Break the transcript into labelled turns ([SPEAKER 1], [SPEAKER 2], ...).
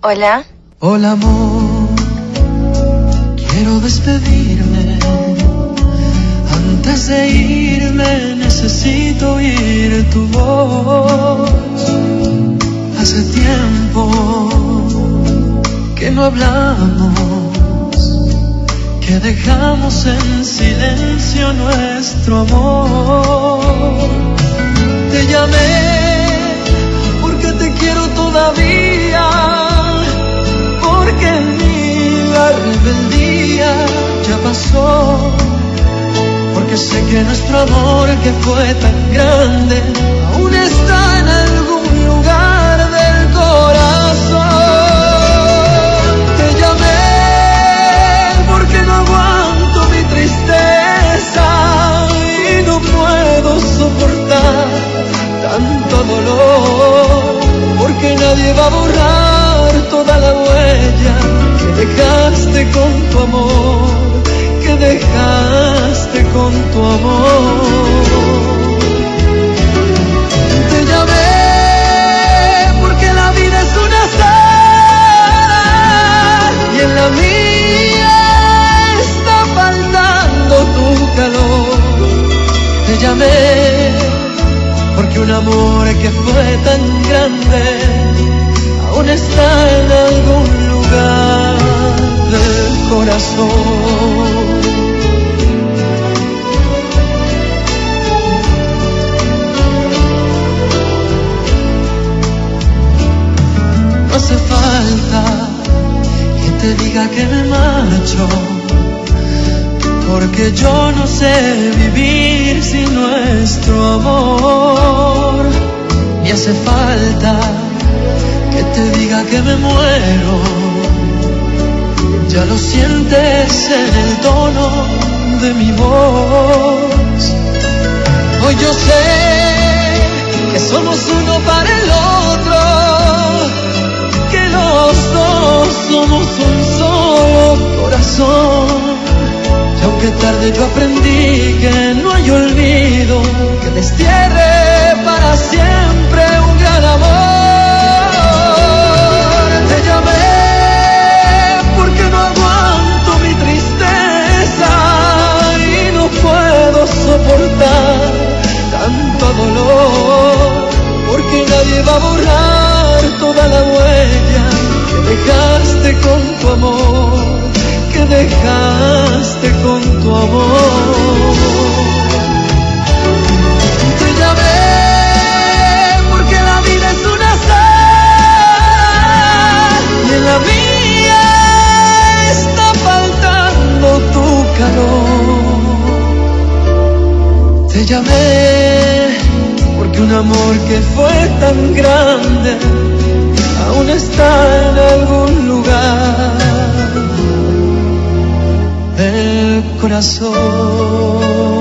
[SPEAKER 1] Hola.
[SPEAKER 2] Hola amor, quiero despedirme. Antes de irme necesito oír tu voz. Hace tiempo que no hablamos, que dejamos en silencio nuestro amor. Te llamé porque te quiero todavía, porque la rebeldía ya pasó, porque sé que nuestro amor que fue tan grande aún está en algún lugar del corazón. Te llamé porque no aguanto mi tristeza y no puedo soportar tanto dolor, porque nadie va a borrar toda la huella que dejaste con tu amor, que dejaste con tu amor. Te llamé porque la vida es un azar y en la mía está faltando tu calor. Te llamé porque un amor que fue tan grande aún está en algún lugar del corazón. No hace falta que te diga que me marcho, porque yo no sé vivir sin nuestro amor. Ni hace falta que te diga que me muero, ya lo sientes en el tono de mi voz. Hoy yo sé que somos uno para el otro, que los dos somos un solo corazón. Y aunque tarde yo aprendí que no hay olvido que destierre para siempre un gran amor. Te llamé porque no aguanto mi tristeza y no puedo soportar tanto dolor, porque nadie va a borrar toda la huella que dejaste con tu amor, que dejaste con tu amor. Te llamé porque la vida es un azar y en la mía está faltando tu calor. Te llamé porque un amor que fue tan grande aún está en algún lugar del corazón.